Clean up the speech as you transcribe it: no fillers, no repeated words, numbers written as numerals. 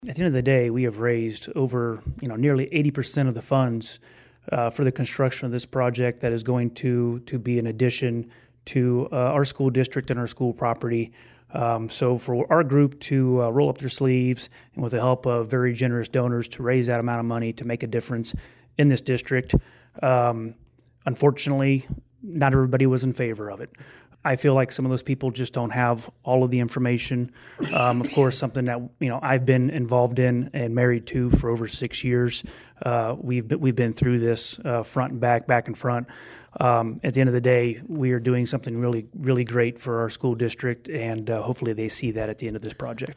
At the end of the day, we have raised over, nearly 80% of the funds for the construction of this project that is going to be an addition to our school district and our school property. So for our group to roll up their sleeves and with the help of very generous donors to raise that amount of money to make a difference in this district, unfortunately, not everybody was in favor of it. I feel like some of those people just don't have all of the information. Of course, something that I've been involved in and married to for over 6 years. We've been through this front and back and front. At the end of the day, we are doing something really, really great for our school district, and hopefully they see that at the end of this project.